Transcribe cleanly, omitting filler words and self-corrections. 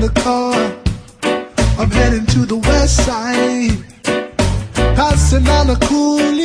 the car. I'm heading to the west side, passing on a cool